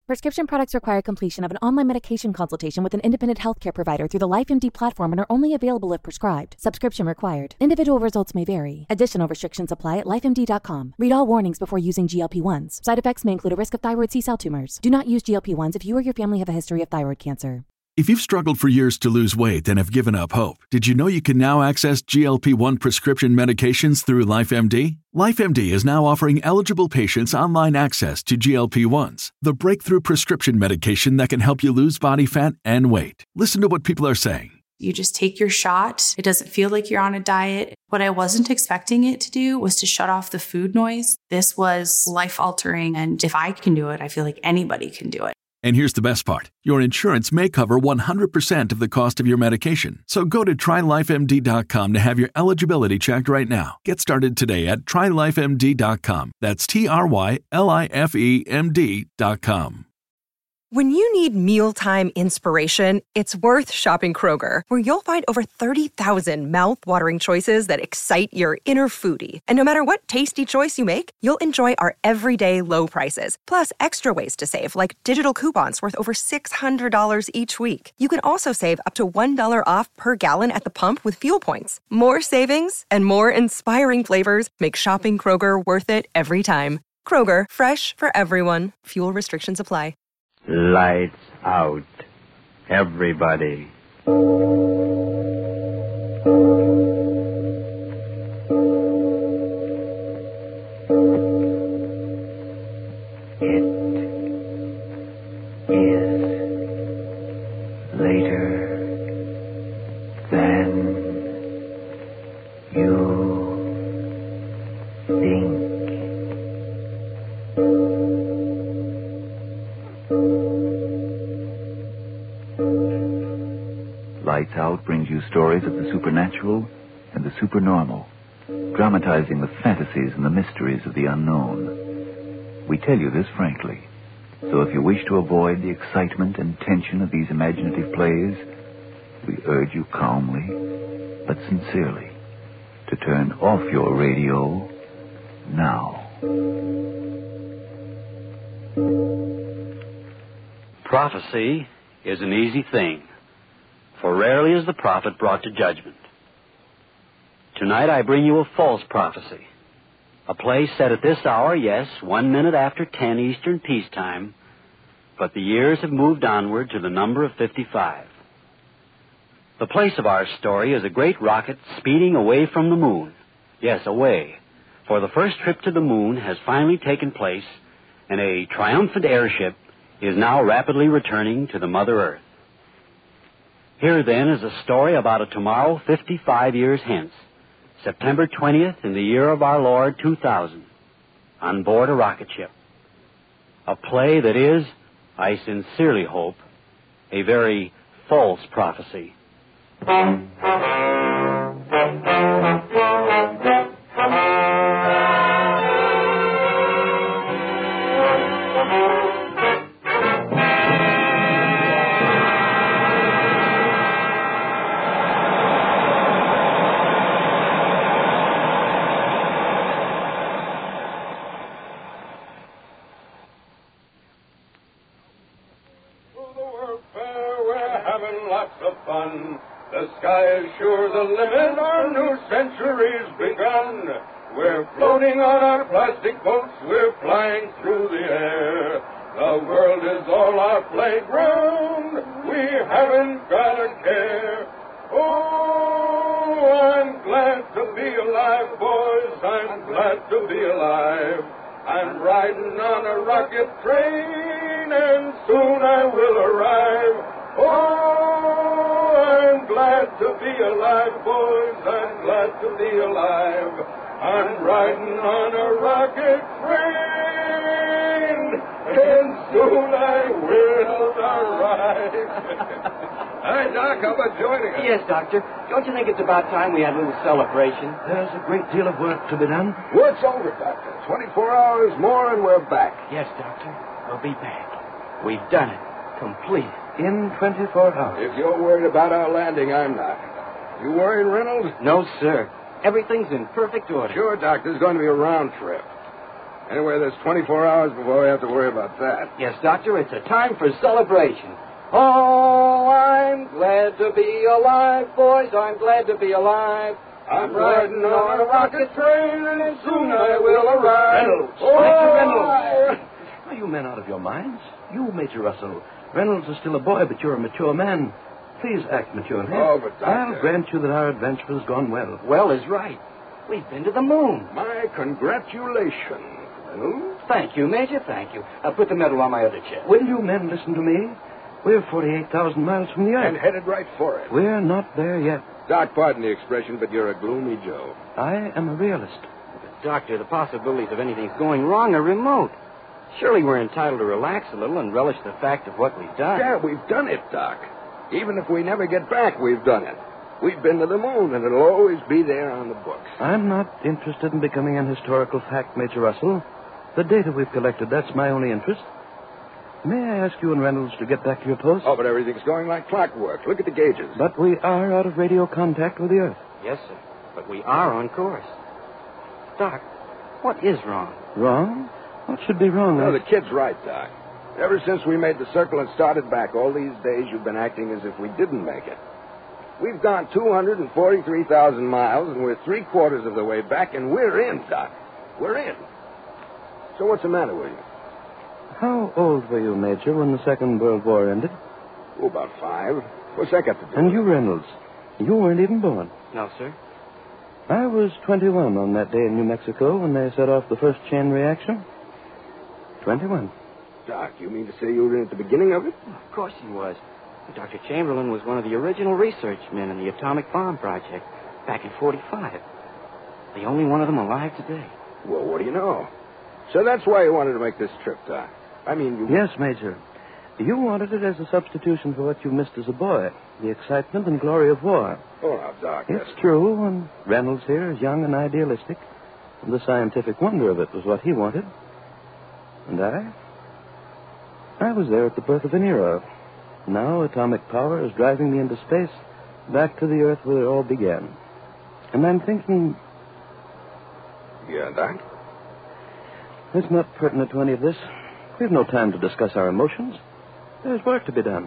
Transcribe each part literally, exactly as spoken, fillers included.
Prescription products require completion of an online medication consultation with an independent healthcare provider through the LifeMD platform and are only available if prescribed. Subscription required. Individual results may vary. Additional restrictions apply at life M D dot com. Read all warnings before using G L P one s. Side effects may include a risk of thyroid C-cell tumors. Do not use G L P one s if you or your family have a history of thyroid cancer. If you've struggled for years to lose weight and have given up hope, did you know you can now access G L P one prescription medications through LifeMD? LifeMD is now offering eligible patients online access to G L P ones, the breakthrough prescription medication that can help you lose body fat and weight. Listen to what people are saying. You just take your shot. It doesn't feel like you're on a diet. What I wasn't expecting it to do was to shut off the food noise. This was life-altering, and if I can do it, I feel like anybody can do it. And here's the best part. Your insurance may cover one hundred percent of the cost of your medication. So go to try life M D dot com to have your eligibility checked right now. Get started today at try life M D dot com. That's T R Y L I F E M D dot com. When you need mealtime inspiration, it's worth shopping Kroger, where you'll find over thirty thousand mouth-watering choices that excite your inner foodie. And no matter what tasty choice you make, you'll enjoy our everyday low prices, plus extra ways to save, like digital coupons worth over six hundred dollars each week. You can also save up to one dollar off per gallon at the pump with fuel points. More savings and more inspiring flavors make shopping Kroger worth it every time. Kroger, fresh for everyone. Fuel restrictions apply. Lights out, everybody. It is later than you think. Lights Out brings you stories of the supernatural and the supernormal, dramatizing the fantasies and the mysteries of the unknown. We tell you this frankly, so if you wish to avoid the excitement and tension of these imaginative plays, we urge you calmly, but sincerely, to turn off your radio now. Prophecy is an easy thing, for rarely is the prophet brought to judgment. Tonight I bring you a false prophecy, a play set at this hour, yes, one minute after ten Eastern peacetime, but the years have moved onward to the number of fifty-five. The place of our story is a great rocket speeding away from the moon. Yes, away, for the first trip to the moon has finally taken place, and a triumphant airship is now rapidly returning to the Mother Earth. Here, then, is a story about a tomorrow fifty-five years hence, September twentieth in the year of our Lord two thousand, on board a rocket ship. A play that is, I sincerely hope, a very false prophecy. The sky is sure the limit, our new century's begun. We're floating on our plastic boats, we're flying through the air. The world is all our playground, we haven't got a care. Oh, I'm glad to be alive, boys, I'm glad to be alive. I'm riding on a rocket train, and soon I will arrive. Oh, I'm glad to be alive, boys, I'm glad to be alive. I'm riding on a rocket train, and soon I will arrive. Hi, Doc, how about joining us? Yes, Doctor. Don't you think it's about time we had a little celebration? There's a great deal of work to be done. Work's over, Doctor. twenty-four hours more and we're back. Yes, Doctor. We'll be back. We've done it. Complete. In twenty-four hours. If you're worried about our landing, I'm not. You worried, Reynolds? No, sir. Everything's in perfect order. Sure, Doc. This is going to be a round trip. Anyway, there's twenty-four hours before we have to worry about that. Yes, Doctor, it's a time for celebration. Oh, I'm glad to be alive, boys. I'm glad to be alive. I'm riding on a rocket train, and soon I will arrive. Reynolds! Oh, Major Reynolds! I... Are you men out of your minds? You, Major Russell. Reynolds is still a boy, but you're a mature man. Please act maturely. Oh, but Doctor... I'll grant you that our adventure has gone well. Well is right. We've been to the moon. My congratulations, Reynolds. Thank you, Major, thank you. I'll put the medal on my other chest. Will you men listen to me? We're forty-eight thousand miles from the Earth. And headed right for it. We're not there yet. Doc, pardon the expression, but you're a gloomy Joe. I am a realist. But, Doctor, the possibilities of anything going wrong are remote. Surely we're entitled to relax a little and relish the fact of what we've done. Yeah, we've done it, Doc. Even if we never get back, we've done it. We've been to the moon, and it'll always be there on the books. I'm not interested in becoming an historical fact, Major Russell. The data we've collected, that's my only interest. May I ask you and Reynolds to get back to your post? Oh, but everything's going like clockwork. Look at the gauges. But we are out of radio contact with the Earth. Yes, sir. But we are on course. Doc, what is wrong? Wrong? What should be wrong? No, I... the kid's right, Doc. Ever since we made the circle and started back, all these days you've been acting as if we didn't make it. We've gone two hundred forty-three thousand miles, and we're three quarters of the way back, and we're in, Doc. We're in. So what's the matter with you? How old were you, Major, when the Second World War ended? Oh, about five. What's that got to do And with you, it? Reynolds, you weren't even born. No, sir. I was twenty-one on that day in New Mexico when they set off the first chain reaction. twenty-one. Doc, you mean to say you were in at the beginning of it? Well, of course he was. Doctor Chamberlain was one of the original research men in the atomic bomb project back in forty-five. The only one of them alive today. Well, what do you know? So that's why you wanted to make this trip, Doc. I mean, you... Yes, Major. You wanted it as a substitution for what you missed as a boy, the excitement and glory of war. Oh, now, Doc. It's that's... true, and Reynolds here is young and idealistic, and the scientific wonder of it was what he wanted. And I? I was there at the birth of an era. Now atomic power is driving me into space, back to the Earth where it all began. And I'm thinking... Yeah, Doc? It's not pertinent to any of this. We've no time to discuss our emotions. There's work to be done.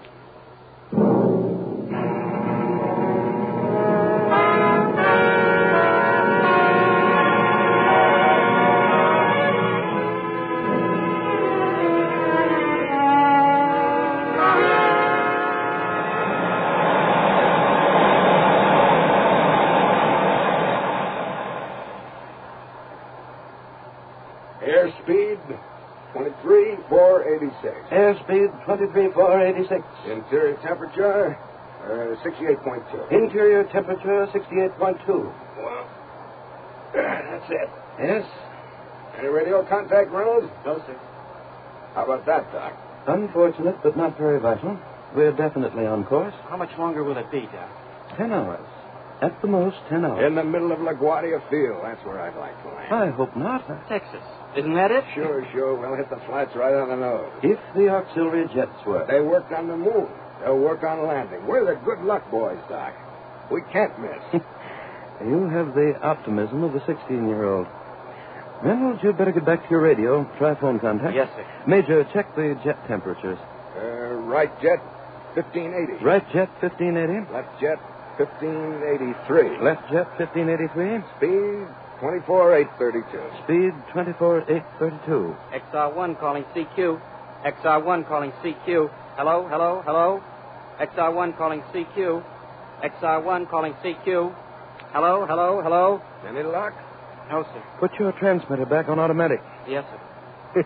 Airspeed, twenty-three four eighty-six. Airspeed, twenty-three four eighty-six. Interior temperature, uh, sixty-eight point two. Interior temperature, sixty-eight point two. Well, that's it. Yes? Any radio contact, Reynolds? No, sir. How about that, Doc? Unfortunate, but not very vital. We're definitely on course. How much longer will it be, Doc? Ten hours. At the most, ten hours. In the middle of LaGuardia Field. That's where I'd like to land. I hope not. Texas. Isn't that it? Sure, sure. We'll hit the flats right on the nose. If the auxiliary jets work. They worked on the moon. They'll work on landing. We're the good luck boys, Doc. We can't miss. You have the optimism of a sixteen-year-old. Reynolds, you'd better get back to your radio. Try phone contact. Yes, sir. Major, check the jet temperatures. Uh, right jet, fifteen eighty. Right jet, fifteen eighty. Left jet, fifteen eighty-three. Left jet, fifteen eighty-three. Speed, twenty-four eight thirty-two. Speed, twenty-four eight thirty-two. X R one calling C Q. X R one calling C Q. Hello, hello, hello. X R one calling C Q. X R one calling C Q. Hello, hello, hello. Any luck? No, sir. Put your transmitter back on automatic. Yes, sir.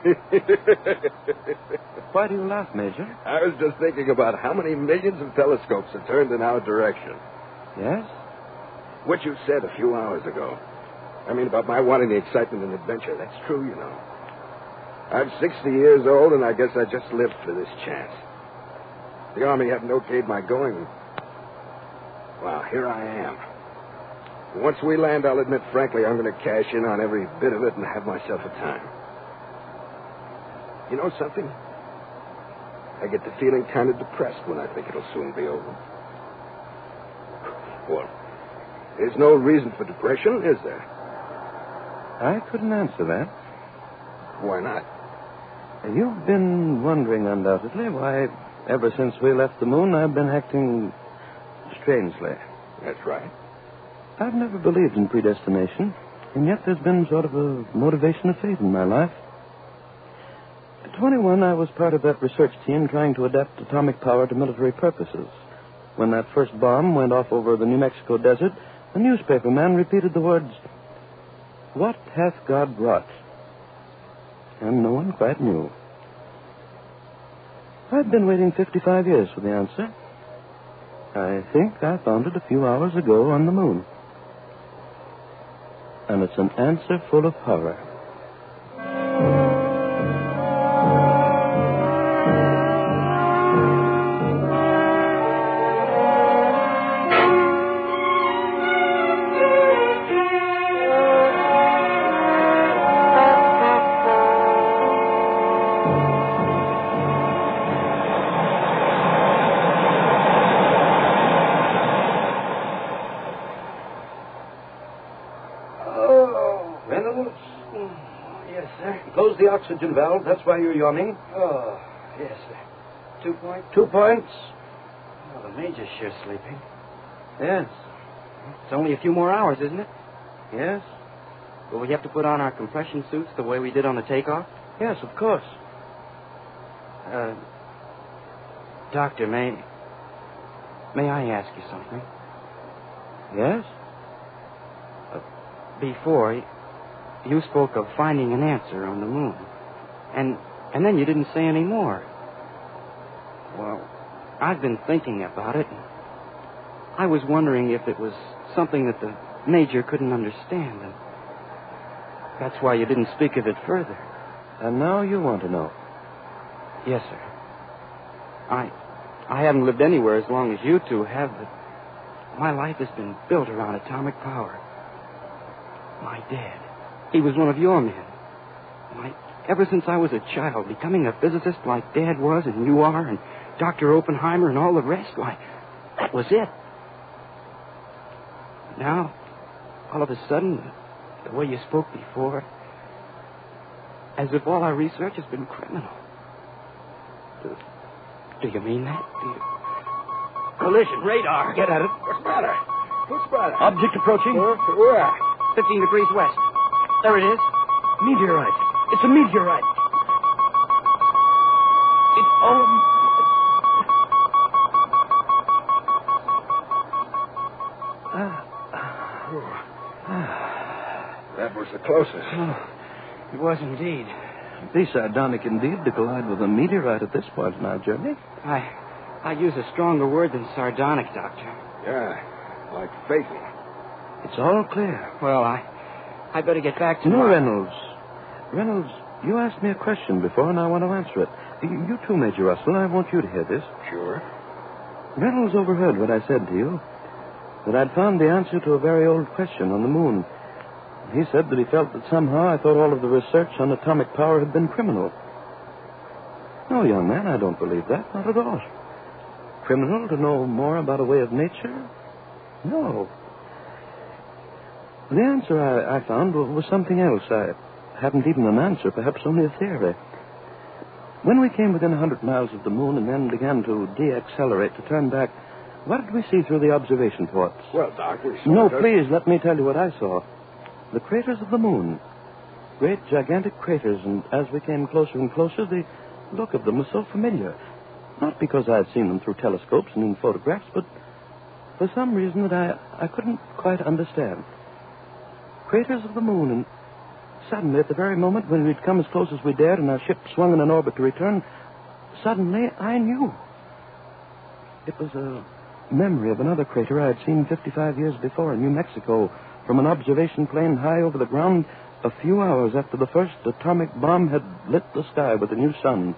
Why do you laugh, Major? I was just thinking about how many millions of telescopes are turned in our direction. Yes? What you said a few hours ago. I mean, about my wanting the excitement and adventure. That's true, you know. I'm sixty years old, and I guess I just lived for this chance. The Army hadn't okayed my going. Well, here I am. Once we land, I'll admit frankly I'm going to cash in on every bit of it and have myself a time. You know something? I get the feeling kind of depressed when I think it'll soon be over. Well, there's no reason for depression, is there? I couldn't answer that. Why not? You've been wondering, undoubtedly, why, ever since we left the moon, I've been acting strangely. That's right. I've never believed in predestination, and yet there's been sort of a motivation of fate in my life. At twenty-one, I was part of that research team trying to adapt atomic power to military purposes. When that first bomb went off over the New Mexico desert, a newspaper man repeated the words, "What hath God wrought?" And no one quite knew. I've been waiting fifty-five years for the answer. I think I found it a few hours ago on the moon. And it's an answer full of horror. The oxygen valve. That's why you're yawning. Oh, yes, sir. Two points? Two points. Oh, the Major's sure sleeping. Yes. It's only a few more hours, isn't it? Yes. Will we have to put on our compression suits the way we did on the takeoff? Yes, of course. Uh, Doctor, may... May I ask you something? Yes? Uh, before... You spoke of finding an answer on the moon. And and then you didn't say any more. Well, I've been thinking about it. I was wondering if it was something that the Major couldn't understand. And that's why you didn't speak of it further. And now you want to know. Yes, sir. I I haven't lived anywhere as long as you two have, but my life has been built around atomic power. My dad. He was one of your men. Why, ever since I was a child, becoming a physicist like Dad was and you are and Doctor Oppenheimer and all the rest, why, that was it. Now, all of a sudden, the way you spoke before, as if all our research has been criminal. Do, do you mean that? Do you... Collision radar. Get at it. What's the matter? What's the matter? Object approaching. Where? Where? Fifteen degrees west. There it is. Meteorite. It's a meteorite. It, oh... That was the closest. Oh, it was indeed. Be sardonic indeed to collide with a meteorite at this point in our journey. I... I use a stronger word than sardonic, Doctor. Yeah, like faking. It's all clear. Well, I... I better get back to... No, my... Reynolds. Reynolds, you asked me a question before, and I want to answer it. You, you too, Major Russell. I want you to hear this. Sure. Reynolds overheard what I said to you, that I'd found the answer to a very old question on the moon. He said that he felt that somehow I thought all of the research on atomic power had been criminal. No, young man, I don't believe that. Not at all. Criminal to know more about a way of nature? No. The answer I, I found was something else. I hadn't even an answer, perhaps only a theory. When we came within a hundred miles of the moon and then began to de-accelerate, to turn back, what did we see through the observation ports? Well, Doc, we saw... No, just... please, let me tell you what I saw. The craters of the moon. Great, gigantic craters, and as we came closer and closer, the look of them was so familiar. Not because I had seen them through telescopes and in photographs, but for some reason that I, I couldn't quite understand. Craters of the moon, and suddenly, at the very moment when we'd come as close as we dared and our ship swung in an orbit to return, suddenly I knew. It was a memory of another crater I had seen fifty-five years before in New Mexico from an observation plane high over the ground a few hours after the first atomic bomb had lit the sky with a new sun.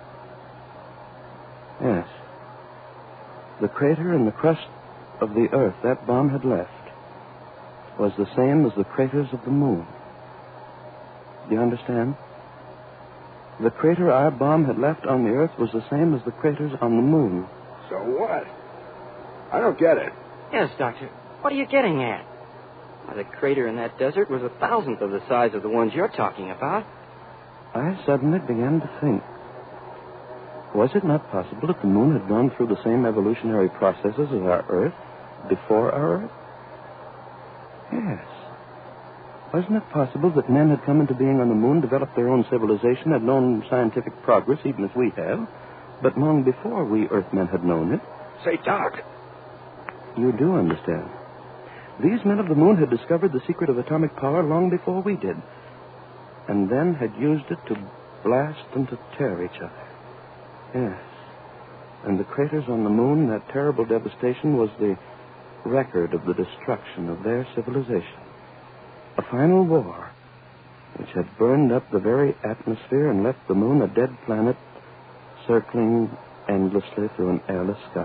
Yes. The crater in the crust of the earth that bomb had left was the same as the craters of the moon. Do you understand? The crater our bomb had left on the earth was the same as the craters on the moon. So what? I don't get it. Yes, Doctor. What are you getting at? Why, the crater in that desert was a thousandth of the size of the ones you're talking about. I suddenly began to think. Was it not possible that the moon had gone through the same evolutionary processes as our Earth before our Earth? Yes. Wasn't it possible that men had come into being on the moon, developed their own civilization, had known scientific progress, even as we have, but long before we Earthmen had known it? Say, Doc. You do understand. These men of the moon had discovered the secret of atomic power long before we did, and then had used it to blast and to tear each other. Yes. And the craters on the moon, that terrible devastation, was the record of the destruction of their civilization. A final war which had burned up the very atmosphere and left the moon a dead planet circling endlessly through an airless sky.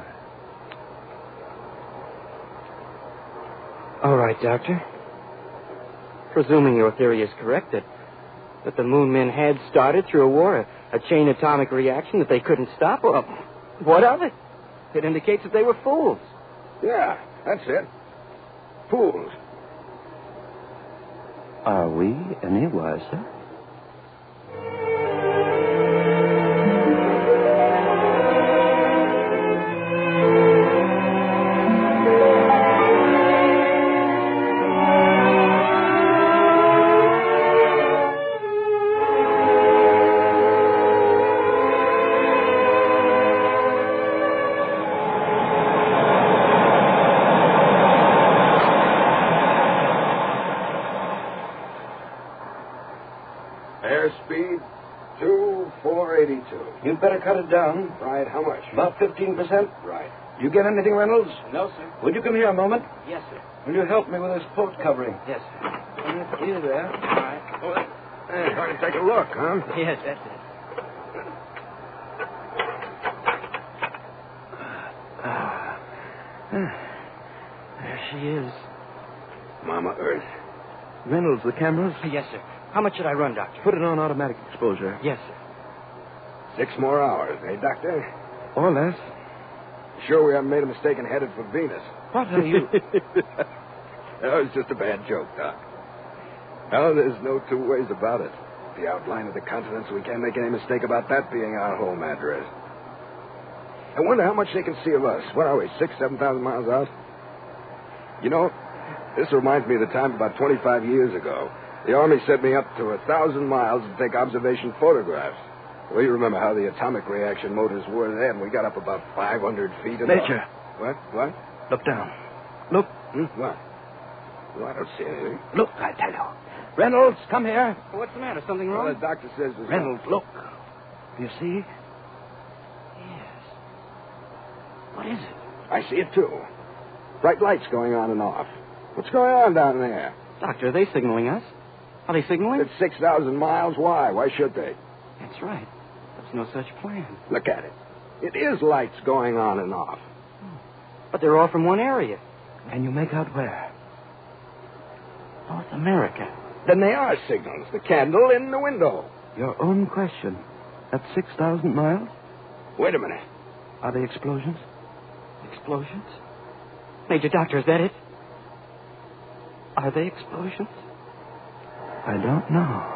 All right, Doctor. Presuming your theory is correct that, that the moon men had started through a war, a, a chain atomic reaction that they couldn't stop, well, what of it? It indicates that they were fools. Yeah, that's it. Fools. Are we any wiser? Airspeed, two four eighty-two. You'd better cut it down. Right, how much? About fifteen percent. Right. You get anything, Reynolds? No, sir. Would you come here a moment? Yes, sir. Will you help me with this port covering? Yes, sir. Uh, Here, there. All right. Oh, that, hey, trying to take a look, huh? Yes, that's it. There she is. Mama Earth. Reynolds, the cameras? Yes, sir. How much should I run, Doctor? Put it on automatic exposure. Yes, sir. Six more hours, eh, Doctor? Or less. Sure we haven't made a mistake and headed for Venus. What are you... That was just a bad joke, Doc. No, there's no two ways about it. The outline of the continents, we can't make any mistake about that being our home address. I wonder how much they can see of us. What are we, six, seven thousand miles out? You know, this reminds me of the time about twenty-five years ago. The Army sent me up to a thousand miles to take observation photographs. Well, you remember how the atomic reaction motors were then. We got up about five hundred feet. And Major. What? What? Look down. Look. Hmm? What? Well, I don't see anything. Look, I tell you. Reynolds, come here. What's the matter? Something wrong? Well, the doctor says there's... Reynolds, look. You see? Yes. What is it? I see it, too. Bright lights going on and off. What's going on down there? Doctor, are they signaling us? Are they signaling? It's six thousand miles. Why? Why should they? That's right. There's no such plan. Look at it. It is lights going on and off. But they're all from one area. Can you make out where? North America. Then they are signals. The candle in the window. Your own question. At six thousand miles? Wait a minute. Are they explosions? Explosions? Major Doctor, is that it? Are they explosions? I don't know.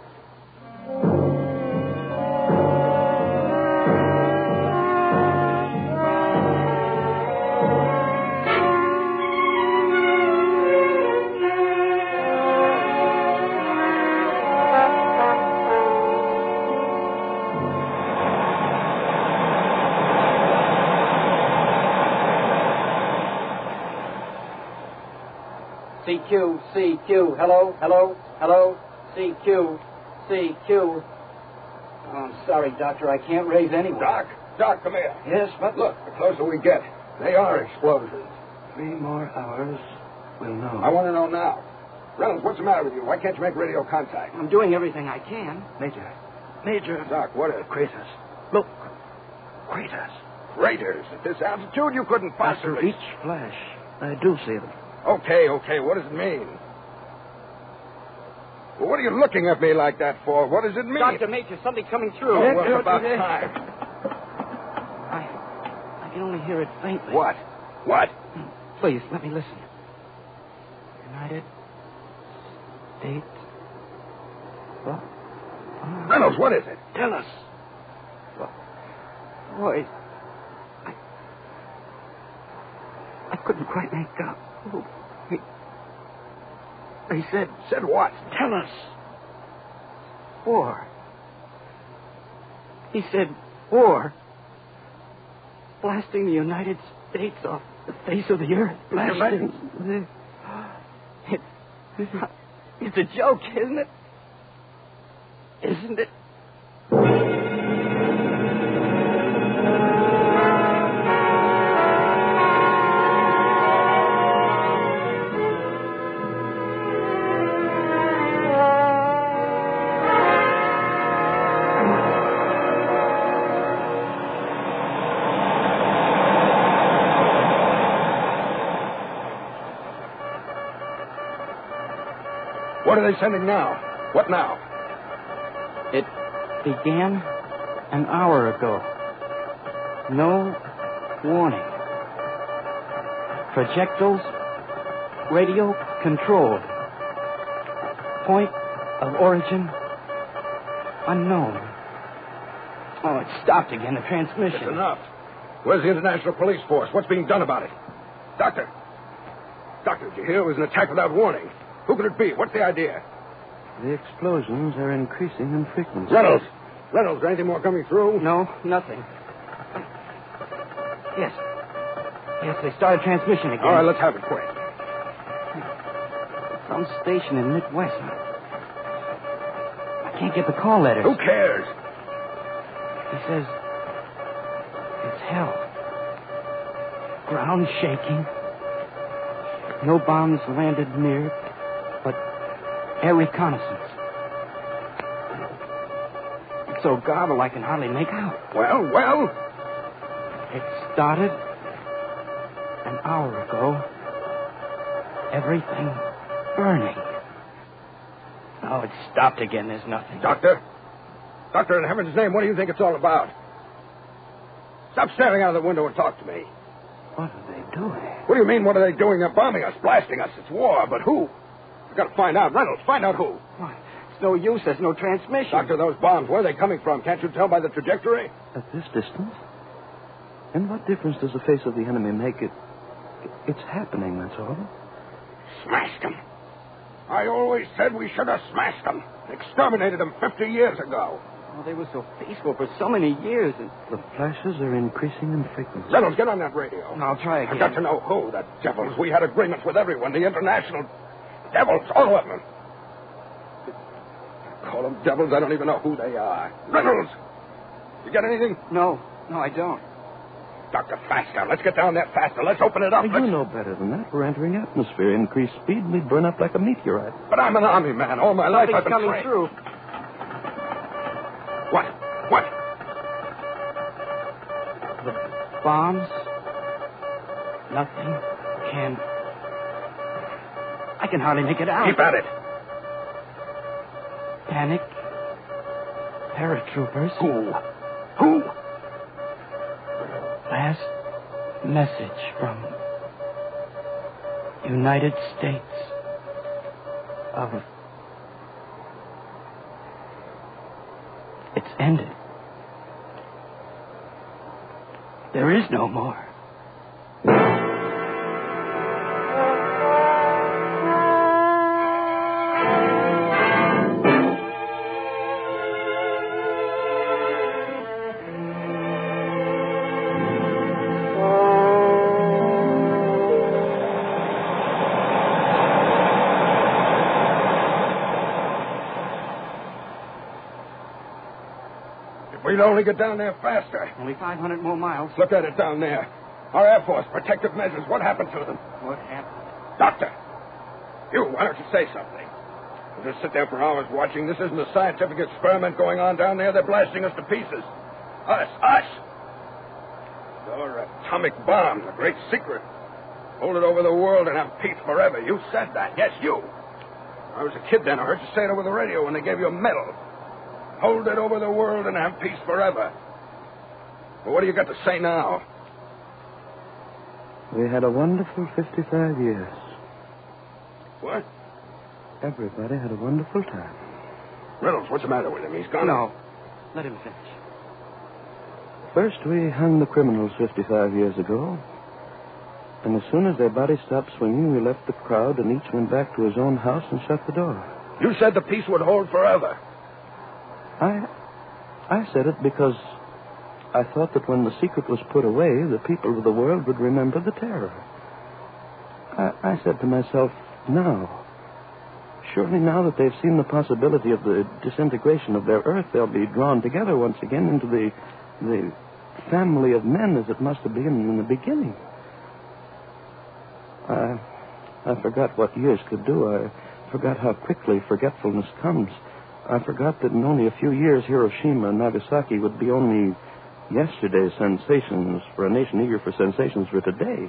C Q, C Q, hello, hello, hello, C Q, C Q. Oh, I'm sorry, Doctor, I can't raise anyone. Doc, Doc, come here. Yes, but... Look, the closer we get, they are explosions. Three more hours, we'll know. I want to know now. Reynolds, what's the matter with you? Why can't you make radio contact? I'm doing everything I can. Major. Major. Doc, what is... Craters. Look. Craters. Craters? At this altitude, you couldn't possibly... After each flash, I do see them. Okay, okay, what does it mean? Well, what are you looking at me like that for? What does it mean? Doctor, Major, something coming through. Oh, well, about time. I, I can only hear it faintly. What? What? Please, let me listen. United States of Reynolds, what is it? Tell us. Boys, I, I couldn't quite make out. Oh, he, he said... Said what? Tell us. War. He said war. Blasting the United States off the face of the earth. Blasting... The, it, it's a joke, isn't it? Isn't it? What are they sending now? What now? It began an hour ago. No warning. Projectiles radio controlled. Point of origin unknown. Oh, it stopped again, the transmission. It's enough. Where's the International Police Force? What's being done about it? Doctor! Doctor, did you hear? It was an attack without warning. Who could it be? What's the idea? The explosions are increasing in frequency. Reynolds! Reynolds, is there anything more coming through? No, nothing. Yes. Yes, they started transmission again. All right, let's have it quick. Some station in Midwest. I can't get the call letters. Who cares? He says it's hell. Ground shaking. No bombs landed near, but air reconnaissance. It's so garbled I can hardly make out. Well, well? It started an hour ago. Everything burning. Now it's stopped again. There's nothing. Doctor? Doctor, in heaven's name, what do you think it's all about? Stop staring out of the window and talk to me. What are they doing? What do you mean, what are they doing? They're bombing us, blasting us. It's war, but who? We've got to find out. Reynolds, find out who. What? It's no use. There's no transmission. Doctor, those bombs, where are they coming from? Can't you tell by the trajectory? At this distance? And what difference does the face of the enemy make? It, it's happening, that's all. Smashed them. I always said we should have smashed them. Exterminated them fifty years ago. Oh, they were so peaceful for so many years. And... The flashes are increasing in frequency. Reynolds, get on that radio. I'll try again. I've got to know who. The devils. We had agreements with everyone. The international devils, all of them. Call them devils. I don't even know who they are. Reynolds! You got anything? No. No, I don't. Doctor, faster. Let's get down there faster. Let's open it up. You know better than that. We're entering atmosphere. Increased speed, we'd burn up like a meteorite. But I'm an army man. All my life I've been coming trained. through. What? What? The bombs. Nothing can... I can hardly make it out. Keep at it. Panic. Paratroopers. Who? Who? Last message from United States of... It's ended. There is no more. We'd only get down there faster. Only five hundred more miles. Look at it down there. Our Air Force, protective measures. What happened to them? What happened? Doctor! You, why don't you say something? We'll just sit there for hours watching. This isn't a scientific experiment going on down there. They're blasting us to pieces. Us, us! Your atomic bomb, the great secret. Hold it over the world and have peace forever. You said that. Yes, you. I was a kid then. I heard you say it over the radio when they gave you a medal. Hold it over the world and have peace forever. Well, what do you got to say now? We had a wonderful fifty-five years. What? Everybody had a wonderful time. Reynolds, what's the matter with him? He's gone. No. Let him finish. First, we hung the criminals fifty-five years ago. And as soon as their bodies stopped swinging, we left the crowd and each went back to his own house and shut the door. You said the peace would hold forever. I... I said it because I thought that when the secret was put away, the people of the world would remember the terror. I, I said to myself, now, surely now that they've seen the possibility of the disintegration of their Earth, they'll be drawn together once again into the the family of men as it must have been in the beginning. I, I forgot what years could do. I forgot how quickly forgetfulness comes. I forgot that in only a few years, Hiroshima and Nagasaki would be only yesterday's sensations for a nation eager for sensations for today.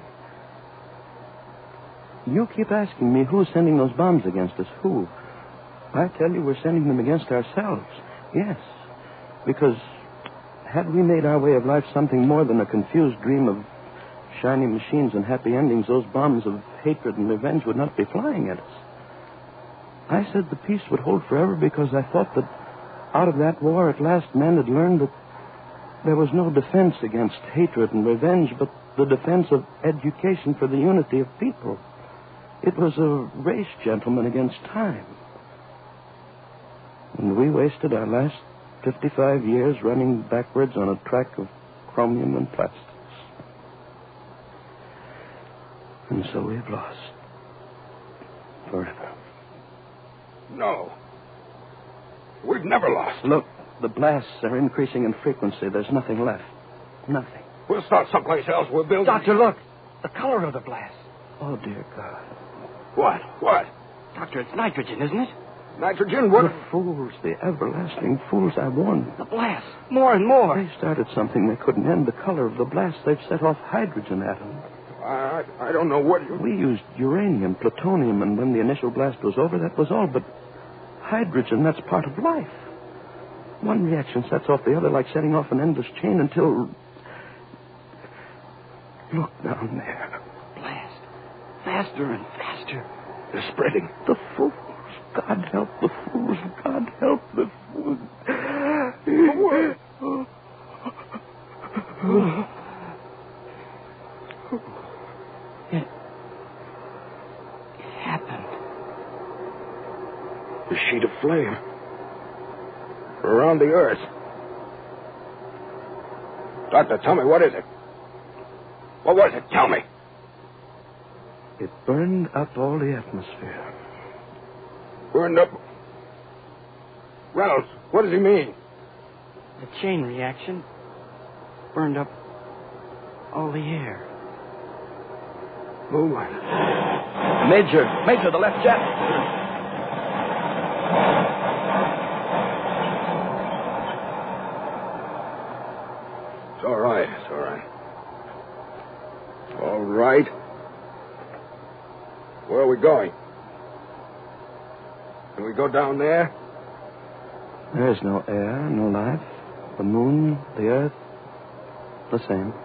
You keep asking me who's sending those bombs against us. Who? I tell you we're sending them against ourselves. Yes. Because had we made our way of life something more than a confused dream of shiny machines and happy endings, those bombs of hatred and revenge would not be flying at us. I said the peace would hold forever because I thought that out of that war at last men had learned that there was no defense against hatred and revenge, but the defense of education for the unity of people. It was a race, gentlemen, against time. And we wasted our last fifty-five years running backwards on a track of chromium and plastics. And so we've lost. Forever. No. We've never lost. Look, the blasts are increasing in frequency. There's nothing left. Nothing. We'll start someplace else. We'll build... Doctor, look. The color of the blast. Oh, dear God. What? What? Doctor, it's nitrogen, isn't it? Nitrogen? What? The fools, the everlasting fools, I warned. The blast. More and more. They started something they couldn't end. The color of the blast. They've set off hydrogen atoms. I, I don't know what you... We used uranium, plutonium, and when the initial blast was over, that was all. But hydrogen, that's part of life. One reaction sets off the other like setting off an endless chain until... Look down there. Blast. Faster and faster. They're spreading. The fools. God help the fools. God help the fools. It, it happened. The sheet of flame. Around the earth. Doctor, tell me, what is it? What was it? Tell me. It burned up all the atmosphere. Burned up? Reynolds, what does he mean? The chain reaction burned up all the air. Oh, my. Major, Major, the left jet. It's all right. It's all right. All right. Where are we going? Can we go down there? There's no air, no life. The moon, the earth, the same.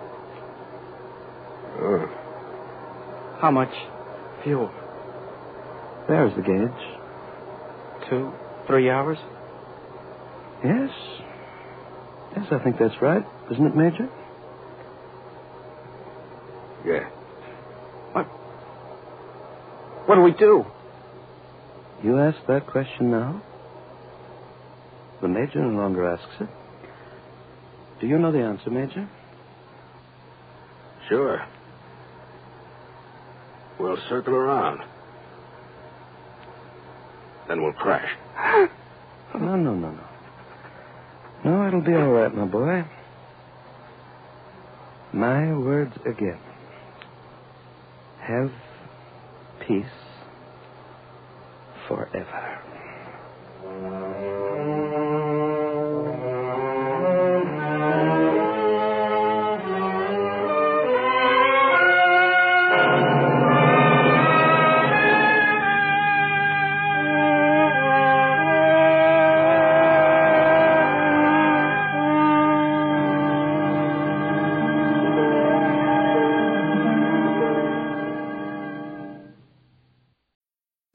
Oh. How much fuel? There's the gauge. Two, three hours? Yes. Yes, I think that's right. Isn't it, Major? Yeah. What? What do we do? You ask that question now? The Major no longer asks it. Do you know the answer, Major? Sure. We'll circle around. Then we'll crash. No, no, no, no. No, it'll be all right, my boy. My words again. Have peace forever.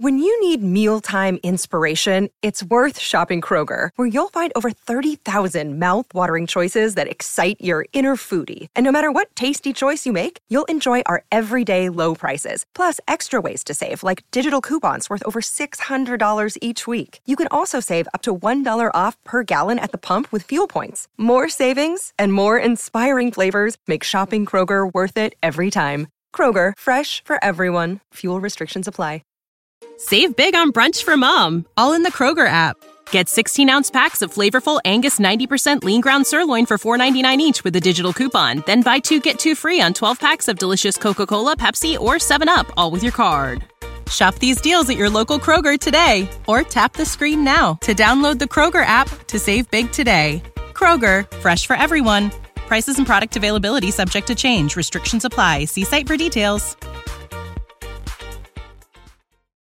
When you need mealtime inspiration, it's worth shopping Kroger, where you'll find over thirty thousand mouth-watering choices that excite your inner foodie. And no matter what tasty choice you make, you'll enjoy our everyday low prices, plus extra ways to save, like digital coupons worth over six hundred dollars each week. You can also save up to one dollar off per gallon at the pump with fuel points. More savings and more inspiring flavors make shopping Kroger worth it every time. Kroger, fresh for everyone. Fuel restrictions apply. Save big on brunch for mom, all in the Kroger app. Get sixteen-ounce packs of flavorful Angus ninety percent lean ground sirloin for four ninety-nine each with a digital coupon. Then buy two, get two free on twelve packs of delicious Coca-Cola, Pepsi, or seven up, all with your card. Shop these deals at your local Kroger today, or tap the screen now to download the Kroger app to save big today. Kroger, fresh for everyone. Prices and product availability subject to change. Restrictions apply. See site for details.